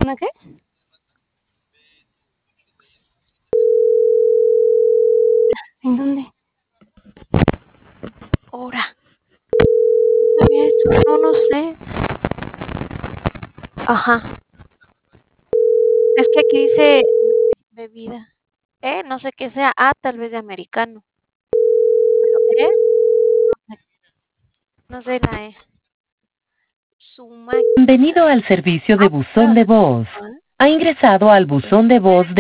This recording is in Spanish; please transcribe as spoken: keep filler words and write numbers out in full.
¿Una qué? ¿En dónde? Ahora. No sabía eso. No, no sé. Ajá. Es que aquí dice bebida. ¿Eh? No sé qué sea. Ah, tal vez de americano. Pero, ¿eh? No sé. No sé la E. Suma. Bienvenido al servicio de buzón de voz. Ha ingresado al buzón de voz de